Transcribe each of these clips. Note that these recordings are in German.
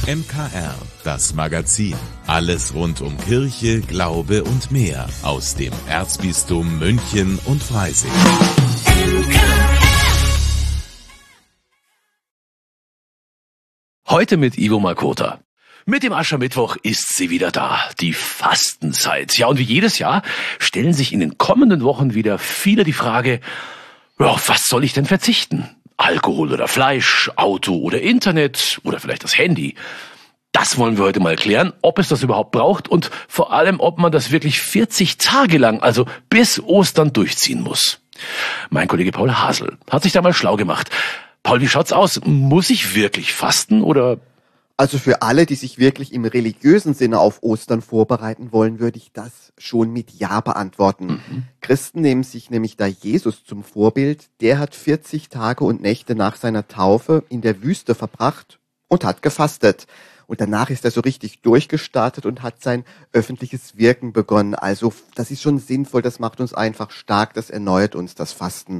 MKR, das Magazin. Alles rund um Kirche, Glaube und mehr aus dem Erzbistum München und Freising. Heute mit Ivo Makota. Mit dem Aschermittwoch ist sie wieder da, die Fastenzeit. Ja, und wie jedes Jahr stellen sich in den kommenden Wochen wieder viele die Frage, ja, auf was soll ich denn verzichten? Alkohol oder Fleisch, Auto oder Internet oder vielleicht das Handy? Das wollen wir heute mal klären, ob es das überhaupt braucht und vor allem, ob man das wirklich 40 Tage lang, also bis Ostern, durchziehen muss. Mein Kollege Paul Hasel hat sich da mal schlau gemacht. Paul, wie schaut's aus? Muss ich wirklich fasten oder? Also für alle, die sich wirklich im religiösen Sinne auf Ostern vorbereiten wollen, würde ich das schon mit Ja beantworten. Christen nehmen sich nämlich da Jesus zum Vorbild. Der hat 40 Tage und Nächte nach seiner Taufe in der Wüste verbracht und hat gefastet. Und danach ist er so richtig durchgestartet und hat sein öffentliches Wirken begonnen. Also das ist schon sinnvoll, das macht uns einfach stark, das erneuert uns, das Fasten.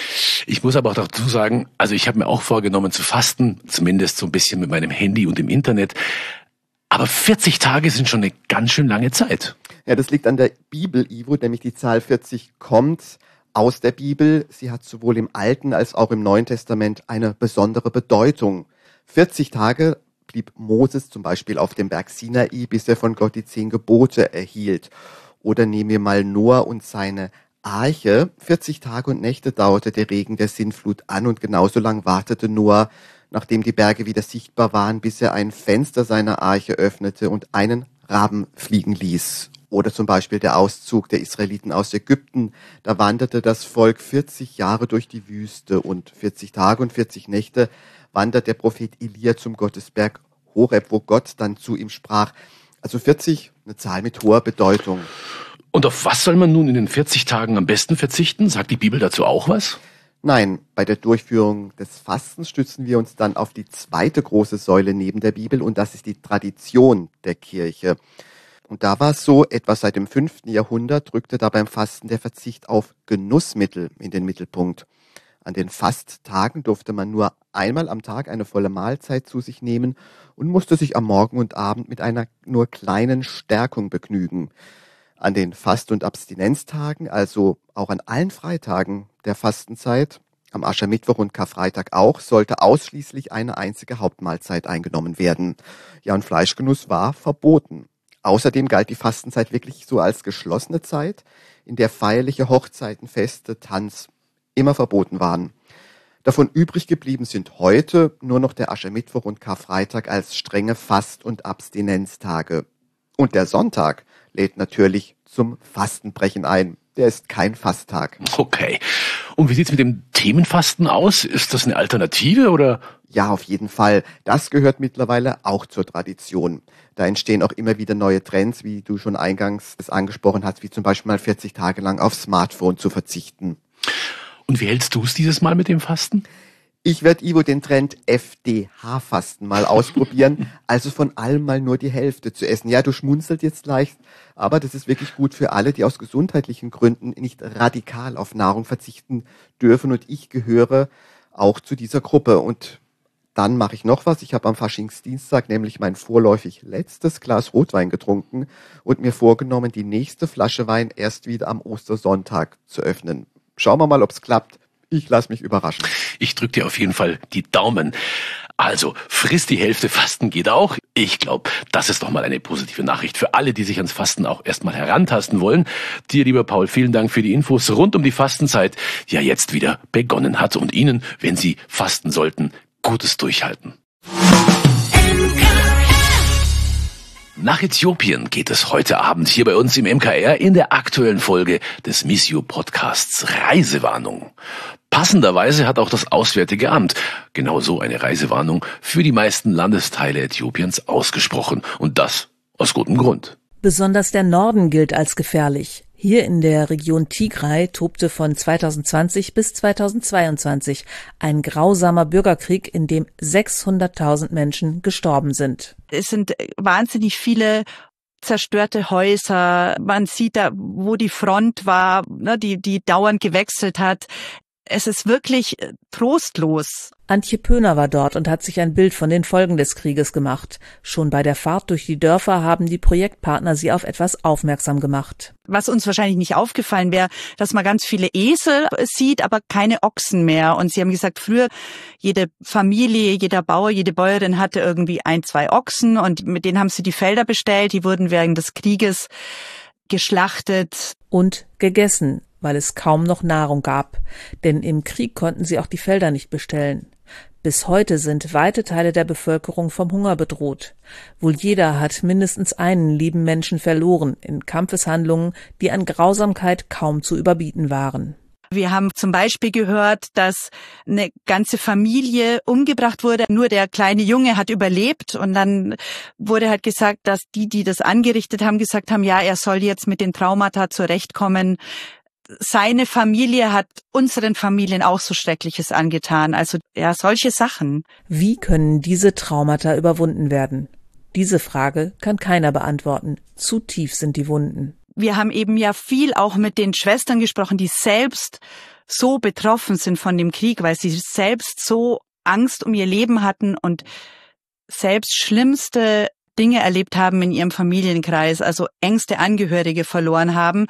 Ich muss aber auch dazu sagen, also ich habe mir auch vorgenommen zu fasten, zumindest so ein bisschen mit meinem Handy und im Internet. Aber 40 Tage sind schon eine ganz schön lange Zeit. Ja, das liegt an der Bibel, Ivo, nämlich die Zahl 40 kommt aus der Bibel. Sie hat sowohl im Alten als auch im Neuen Testament eine besondere Bedeutung. 40 Tage blieb Moses zum Beispiel auf dem Berg Sinai, bis er von Gott die 10 Gebote erhielt. Oder nehmen wir mal Noah und seine Arche. 40 Tage und Nächte dauerte der Regen der Sintflut an und genauso lang wartete Noah, nachdem die Berge wieder sichtbar waren, bis er ein Fenster seiner Arche öffnete und einen Raben fliegen ließ. Oder zum Beispiel der Auszug der Israeliten aus Ägypten. Da wanderte das Volk 40 Jahre durch die Wüste und 40 Tage und 40 Nächte wandert der Prophet Elia zum Gottesberg Horeb, wo Gott dann zu ihm sprach. Also 40, eine Zahl mit hoher Bedeutung. Und auf was soll man nun in den 40 Tagen am besten verzichten? Sagt die Bibel dazu auch was? Nein, bei der Durchführung des Fastens stützen wir uns dann auf die zweite große Säule neben der Bibel und das ist die Tradition der Kirche. Und da war es so, etwa seit dem 5. Jahrhundert rückte da beim Fasten der Verzicht auf Genussmittel in den Mittelpunkt. An den Fasttagen durfte man nur einmal am Tag eine volle Mahlzeit zu sich nehmen und musste sich am Morgen und Abend mit einer nur kleinen Stärkung begnügen. An den Fast- und Abstinenztagen, also auch an allen Freitagen der Fastenzeit, am Aschermittwoch und Karfreitag auch, sollte ausschließlich eine einzige Hauptmahlzeit eingenommen werden. Ja, und Fleischgenuss war verboten. Außerdem galt die Fastenzeit wirklich so als geschlossene Zeit, in der feierliche Hochzeiten, Feste, Tanz immer verboten waren. Davon übrig geblieben sind heute nur noch der Aschermittwoch und Karfreitag als strenge Fast- und Abstinenztage. Und der Sonntag lädt natürlich zum Fastenbrechen ein. Der ist kein Fasttag. Okay. Und wie sieht's mit dem Themenfasten aus? Ist das eine Alternative oder? Ja, auf jeden Fall. Das gehört mittlerweile auch zur Tradition. Da entstehen auch immer wieder neue Trends, wie du schon eingangs es angesprochen hast, wie zum Beispiel mal 40 Tage lang aufs Smartphone zu verzichten. Und wie hältst du es dieses Mal mit dem Fasten? Ich werde, Ivo, den Trend FDH-Fasten mal ausprobieren, also von allem mal nur die Hälfte zu essen. Ja, du schmunzelst jetzt leicht, aber das ist wirklich gut für alle, die aus gesundheitlichen Gründen nicht radikal auf Nahrung verzichten dürfen und ich gehöre auch zu dieser Gruppe. Und dann mache ich noch was. Ich habe am Faschingsdienstag nämlich mein vorläufig letztes Glas Rotwein getrunken und mir vorgenommen, die nächste Flasche Wein erst wieder am Ostersonntag zu öffnen. Schauen wir mal, ob es klappt. Ich lasse mich überraschen. Ich drücke dir auf jeden Fall die Daumen. Also, frisst die Hälfte, Fasten geht auch. Ich glaube, das ist doch mal eine positive Nachricht für alle, die sich ans Fasten auch erstmal herantasten wollen. Dir, lieber Paul, vielen Dank für die Infos rund um die Fastenzeit, die ja jetzt wieder begonnen hat. Und Ihnen, wenn Sie fasten sollten, gutes Durchhalten. Nach Äthiopien geht es heute Abend hier bei uns im MKR in der aktuellen Folge des Missio-Podcasts Reisewarnung. Passenderweise hat auch das Auswärtige Amt genau so eine Reisewarnung für die meisten Landesteile Äthiopiens ausgesprochen. Und das aus gutem Grund. Besonders der Norden gilt als gefährlich. Hier in der Region Tigray tobte von 2020 bis 2022 ein grausamer Bürgerkrieg, in dem 600.000 Menschen gestorben sind. Es sind wahnsinnig viele zerstörte Häuser. Man sieht da, wo die Front war, ne, die dauernd gewechselt hat. es ist wirklich trostlos. Antje Pöhner war dort und hat sich ein Bild von den Folgen des Krieges gemacht. Schon bei der Fahrt durch die Dörfer haben die Projektpartner sie auf etwas aufmerksam gemacht. Was uns wahrscheinlich nicht aufgefallen wäre, dass man ganz viele Esel sieht, aber keine Ochsen mehr. Und sie haben gesagt, früher jede Familie, jeder Bauer, jede Bäuerin hatte irgendwie 1, 2 Ochsen und mit denen haben sie die Felder bestellt. Die wurden während des Krieges geschlachtet. Und gegessen, weil es kaum noch Nahrung gab. Denn im Krieg konnten sie auch die Felder nicht bestellen. Bis heute sind weite Teile der Bevölkerung vom Hunger bedroht. Wohl jeder hat mindestens einen lieben Menschen verloren in Kampfeshandlungen, die an Grausamkeit kaum zu überbieten waren. Wir haben zum Beispiel gehört, dass eine ganze Familie umgebracht wurde. Nur der kleine Junge hat überlebt. Und dann wurde halt gesagt, dass die das angerichtet haben, gesagt haben, ja, er soll jetzt mit den Traumata zurechtkommen. Seine Familie hat unseren Familien auch so Schreckliches angetan. Also ja, solche Sachen. Wie können diese Traumata überwunden werden? Diese Frage kann keiner beantworten. Zu tief sind die Wunden. Wir haben eben ja viel auch mit den Schwestern gesprochen, die selbst so betroffen sind von dem Krieg, weil sie selbst so Angst um ihr Leben hatten und selbst schlimmste Dinge erlebt haben in ihrem Familienkreis, also engste Angehörige verloren haben.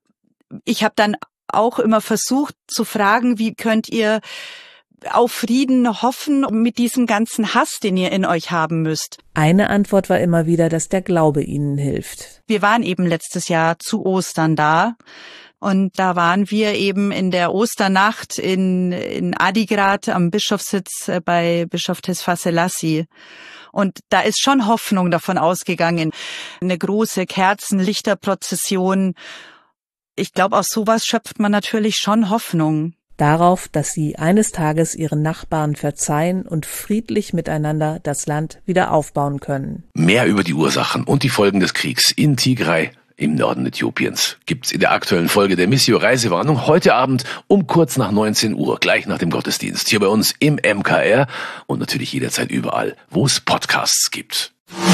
Ich habe dann auch immer versucht zu fragen, wie könnt ihr auf Frieden hoffen mit diesem ganzen Hass, den ihr in euch haben müsst? Eine Antwort war immer wieder, dass der Glaube ihnen hilft. Wir waren eben letztes Jahr zu Ostern da und da waren wir eben in der Osternacht in Adigrat am Bischofssitz bei Bischof Tesfa Selassie. Und da ist schon Hoffnung davon ausgegangen. Eine große Kerzenlichterprozession. Ich glaube, aus sowas schöpft man natürlich schon Hoffnung. Darauf, dass sie eines Tages ihren Nachbarn verzeihen und friedlich miteinander das Land wieder aufbauen können. Mehr über die Ursachen und die Folgen des Kriegs in Tigray im Norden Äthiopiens gibt's in der aktuellen Folge der Missio Reisewarnung heute Abend um kurz nach 19 Uhr, gleich nach dem Gottesdienst, hier bei uns im MKR und natürlich jederzeit überall, wo es Podcasts gibt.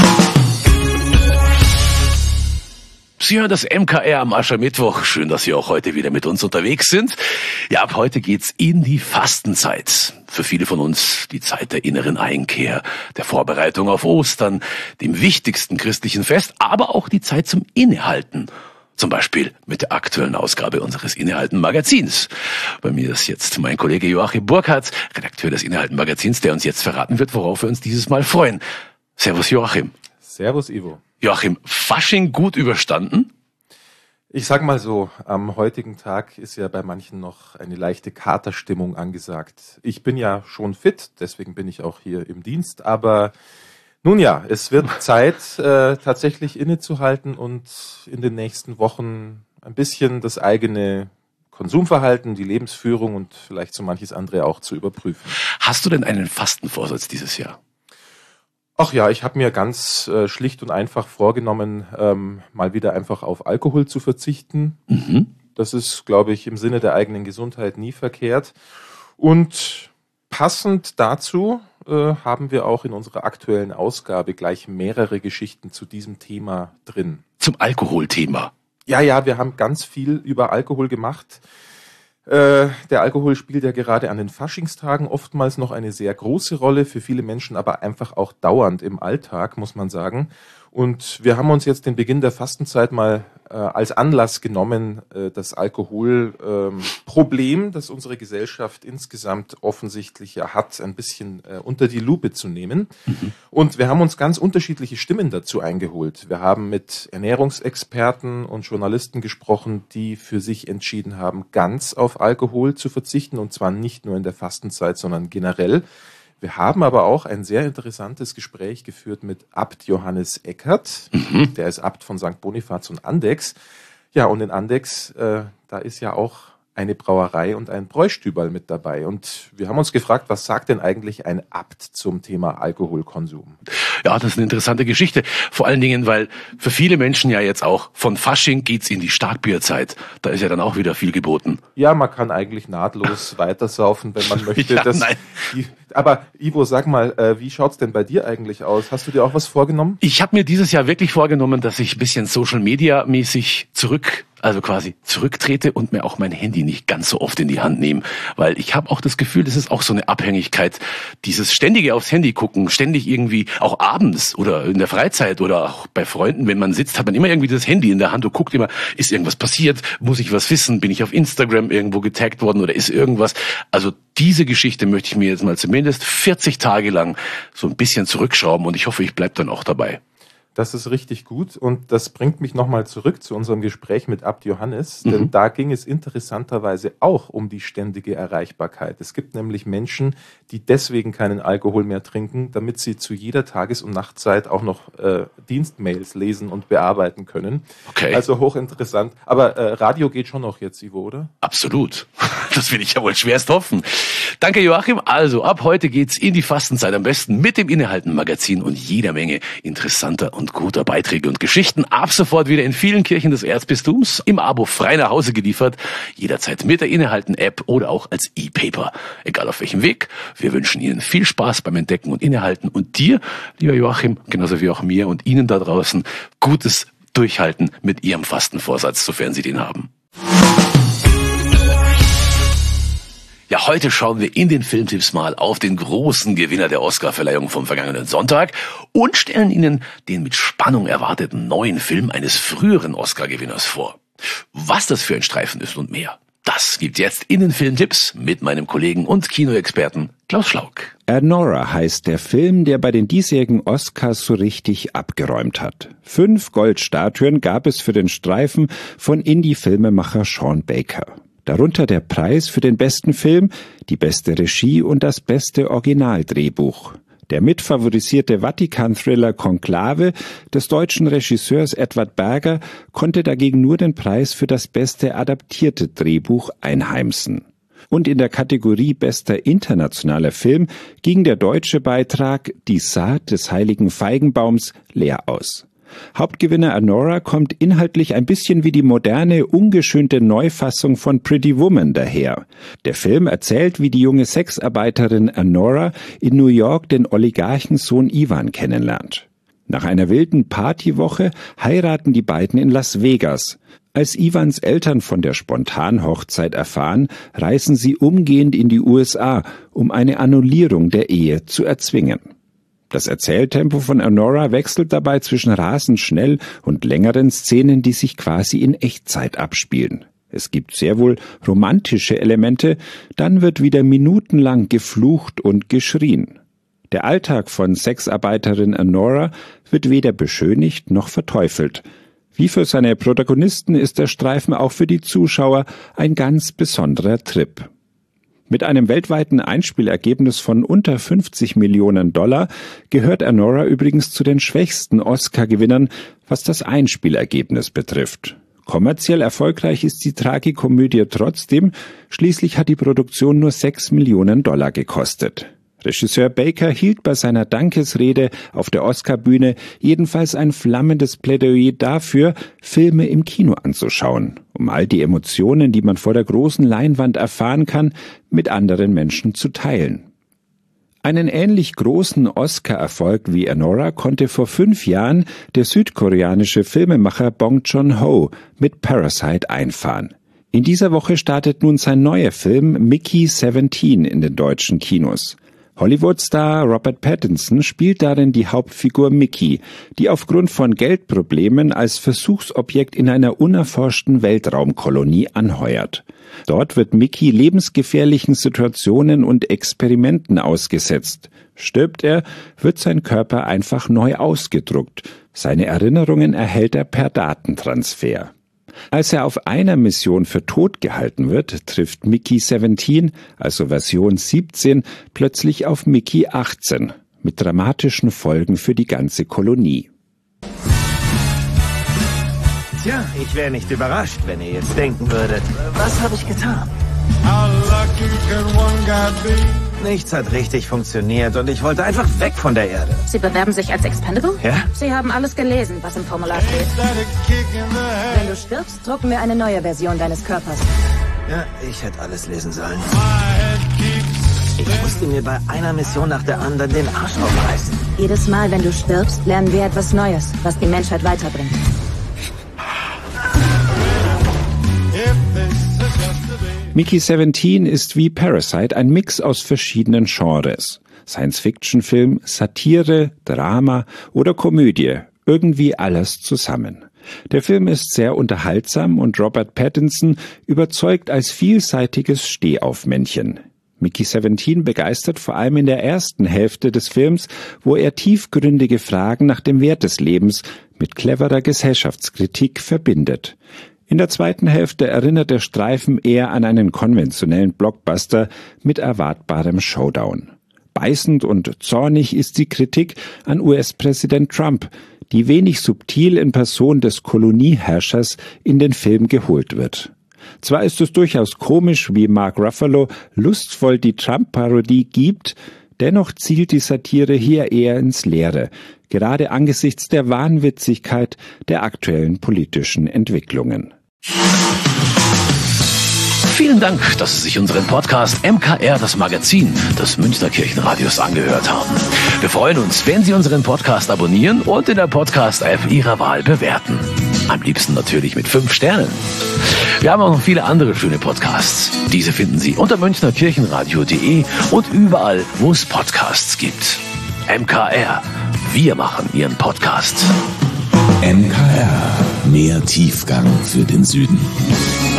Sie hören das MKR am Aschermittwoch. Schön, dass Sie auch heute wieder mit uns unterwegs sind. Ja, ab heute geht's in die Fastenzeit. Für viele von uns die Zeit der inneren Einkehr, der Vorbereitung auf Ostern, dem wichtigsten christlichen Fest, aber auch die Zeit zum Innehalten. Zum Beispiel mit der aktuellen Ausgabe unseres Innehalten-Magazins. Bei mir ist jetzt mein Kollege Joachim Burkhardt, Redakteur des Innehalten-Magazins, der uns jetzt verraten wird, worauf wir uns dieses Mal freuen. Servus Joachim. Servus Ivo. Joachim, Fasching gut überstanden? Ich sag mal so, am heutigen Tag ist ja bei manchen noch eine leichte Katerstimmung angesagt. Ich bin ja schon fit, deswegen bin ich auch hier im Dienst, aber nun ja, es wird Zeit, tatsächlich innezuhalten und in den nächsten Wochen ein bisschen das eigene Konsumverhalten, die Lebensführung und vielleicht so manches andere auch zu überprüfen. Hast du denn einen Fastenvorsatz dieses Jahr? Ach ja, ich habe mir ganz schlicht und einfach vorgenommen, mal wieder einfach auf Alkohol zu verzichten. Mhm. Das ist, glaube ich, im Sinne der eigenen Gesundheit nie verkehrt. Und passend dazu haben wir auch in unserer aktuellen Ausgabe gleich mehrere Geschichten zu diesem Thema drin. Zum Alkoholthema? Ja, wir haben ganz viel über Alkohol gemacht. Der Alkohol spielt ja gerade an den Faschingstagen oftmals noch eine sehr große Rolle, für viele Menschen aber einfach auch dauernd im Alltag, muss man sagen. Und wir haben uns jetzt den Beginn der Fastenzeit mal als Anlass genommen, das Alkoholproblem, das unsere Gesellschaft insgesamt offensichtlich ja hat, ein bisschen unter die Lupe zu nehmen. Mhm. Und wir haben uns ganz unterschiedliche Stimmen dazu eingeholt. Wir haben mit Ernährungsexperten und Journalisten gesprochen, die für sich entschieden haben, ganz auf Alkohol zu verzichten, und zwar nicht nur in der Fastenzeit, sondern generell. Wir haben aber auch ein sehr interessantes Gespräch geführt mit Abt Johannes Eckert. Mhm. Der ist Abt von St. Bonifaz und Andechs. Ja, und in Andechs, da ist ja auch eine Brauerei und ein Bräustüberl mit dabei. Und wir haben uns gefragt, was sagt denn eigentlich ein Abt zum Thema Alkoholkonsum? Ja, das ist eine interessante Geschichte. Vor allen Dingen, weil für viele Menschen ja jetzt auch von Fasching geht's in die Starkbierzeit. Da ist ja dann auch wieder viel geboten. Ja, man kann eigentlich nahtlos weitersaufen, wenn man möchte. Ja, nein. Aber Ivo, sag mal, wie schaut's denn bei dir eigentlich aus? Hast du dir auch was vorgenommen? Ich habe mir dieses Jahr wirklich vorgenommen, dass ich ein bisschen Social-Media-mäßig zurück also quasi zurücktrete und mir auch mein Handy nicht ganz so oft in die Hand nehme. Weil ich habe auch das Gefühl, das ist auch so eine Abhängigkeit, dieses ständige aufs Handy gucken, ständig irgendwie, auch abends oder in der Freizeit oder auch bei Freunden, wenn man sitzt, hat man immer irgendwie das Handy in der Hand und guckt immer, ist irgendwas passiert, muss ich was wissen, bin ich auf Instagram irgendwo getaggt worden oder ist irgendwas. Also diese Geschichte möchte ich mir jetzt mal zumindest 40 Tage lang so ein bisschen zurückschrauben und ich hoffe, ich bleibe dann auch dabei. Das ist richtig gut und das bringt mich nochmal zurück zu unserem Gespräch mit Abt Johannes, denn da ging es interessanterweise auch um die ständige Erreichbarkeit. Es gibt nämlich Menschen, die deswegen keinen Alkohol mehr trinken, damit sie zu jeder Tages- und Nachtzeit auch noch Dienstmails lesen und bearbeiten können. Okay. Also hochinteressant. Aber Radio geht schon noch jetzt, Ivo, oder? Absolut. Das will ich ja wohl schwerst hoffen. Danke, Joachim. Also ab heute geht's in die Fastenzeit, am besten mit dem Innehalten-Magazin und jeder Menge interessanter und guter Beiträge und Geschichten. Ab sofort wieder in vielen Kirchen des Erzbistums, im Abo frei nach Hause geliefert, jederzeit mit der Innehalten-App oder auch als E-Paper. Egal auf welchem Weg. Wir wünschen Ihnen viel Spaß beim Entdecken und Innehalten und dir, lieber Joachim, genauso wie auch mir und Ihnen da draußen, gutes Durchhalten mit Ihrem Fastenvorsatz, sofern Sie den haben. Ja, heute schauen wir in den Filmtipps mal auf den großen Gewinner der Oscarverleihung vom vergangenen Sonntag und stellen Ihnen den mit Spannung erwarteten neuen Film eines früheren Oscar-Gewinners vor. Was das für ein Streifen ist und mehr, das gibt's jetzt in den Filmtipps mit meinem Kollegen und Kinoexperten Klaus Schlauk. Anora heißt der Film, der bei den diesjährigen Oscars so richtig abgeräumt hat. 5 Goldstatuen gab es für den Streifen von Indie-Filmemacher Sean Baker. Darunter der Preis für den besten Film, die beste Regie und das beste Originaldrehbuch. Der mitfavorisierte Vatikan-Thriller Konklave des deutschen Regisseurs Edward Berger konnte dagegen nur den Preis für das beste adaptierte Drehbuch einheimsen. Und in der Kategorie bester internationaler Film ging der deutsche Beitrag Die Saat des heiligen Feigenbaums leer aus. Hauptgewinner Anora kommt inhaltlich ein bisschen wie die moderne, ungeschönte Neufassung von Pretty Woman daher. Der Film erzählt, wie die junge Sexarbeiterin Anora in New York den Oligarchensohn Ivan kennenlernt. Nach einer wilden Partywoche heiraten die beiden in Las Vegas. Als Ivans Eltern von der Spontanhochzeit erfahren, reisen sie umgehend in die USA, um eine Annullierung der Ehe zu erzwingen. Das Erzähltempo von Anora wechselt dabei zwischen rasend schnell und längeren Szenen, die sich quasi in Echtzeit abspielen. Es gibt sehr wohl romantische Elemente, dann wird wieder minutenlang geflucht und geschrien. Der Alltag von Sexarbeiterin Anora wird weder beschönigt noch verteufelt. Wie für seine Protagonisten ist der Streifen auch für die Zuschauer ein ganz besonderer Trip. Mit einem weltweiten Einspielergebnis von unter 50 Millionen $, gehört Anora übrigens zu den schwächsten Oscar-Gewinnern, was das Einspielergebnis betrifft. Kommerziell erfolgreich ist die Tragikomödie trotzdem, schließlich hat die Produktion nur 6 Millionen $ gekostet. Regisseur Baker hielt bei seiner Dankesrede auf der Oscarbühne jedenfalls ein flammendes Plädoyer dafür, Filme im Kino anzuschauen, um all die Emotionen, die man vor der großen Leinwand erfahren kann, mit anderen Menschen zu teilen. Einen ähnlich großen Oscar-Erfolg wie Anora konnte vor 5 Jahren der südkoreanische Filmemacher Bong Joon-ho mit Parasite einfahren. In dieser Woche startet nun sein neuer Film Mickey 17 in den deutschen Kinos. Hollywood-Star Robert Pattinson spielt darin die Hauptfigur Mickey, die aufgrund von Geldproblemen als Versuchsobjekt in einer unerforschten Weltraumkolonie anheuert. Dort wird Mickey lebensgefährlichen Situationen und Experimenten ausgesetzt. Stirbt er, wird sein Körper einfach neu ausgedruckt. Seine Erinnerungen erhält er per Datentransfer. Als er auf einer Mission für tot gehalten wird, trifft Mickey 17, also Version 17, plötzlich auf Mickey 18, mit dramatischen Folgen für die ganze Kolonie. Tja, ich wäre nicht überrascht, wenn ihr jetzt denken würdet, was habe ich getan? Nichts hat richtig funktioniert und ich wollte einfach weg von der Erde. Sie bewerben sich als Expendable? Ja? Sie haben alles gelesen, was im Formular steht. Wenn du stirbst, drucken wir eine neue Version deines Körpers. Ja, ich hätte alles lesen sollen. Ich musste mir bei einer Mission nach der anderen den Arsch aufreißen. Jedes Mal, wenn du stirbst, lernen wir etwas Neues, was die Menschheit weiterbringt. Mickey 17 ist wie Parasite ein Mix aus verschiedenen Genres. Science-Fiction-Film, Satire, Drama oder Komödie. Irgendwie alles zusammen. Der Film ist sehr unterhaltsam und Robert Pattinson überzeugt als vielseitiges Stehaufmännchen. Mickey 17 begeistert vor allem in der ersten Hälfte des Films, wo er tiefgründige Fragen nach dem Wert des Lebens mit cleverer Gesellschaftskritik verbindet. In der zweiten Hälfte erinnert der Streifen eher an einen konventionellen Blockbuster mit erwartbarem Showdown. Beißend und zornig ist die Kritik an US-Präsident Trump, die wenig subtil in Person des Kolonieherrschers in den Film geholt wird. Zwar ist es durchaus komisch, wie Mark Ruffalo lustvoll die Trump-Parodie gibt, dennoch zielt die Satire hier eher ins Leere, gerade angesichts der Wahnwitzigkeit der aktuellen politischen Entwicklungen. Vielen Dank, dass Sie sich unseren Podcast MKR, das Magazin des Münchner Kirchenradios, angehört haben. Wir freuen uns, wenn Sie unseren Podcast abonnieren und in der Podcast-App Ihrer Wahl bewerten. Am liebsten natürlich mit 5 Sternen. Wir haben auch noch viele andere schöne Podcasts. Diese finden Sie unter münchnerkirchenradio.de und überall, wo es Podcasts gibt. MKR, wir machen Ihren Podcast. MKR, mehr Tiefgang für den Süden.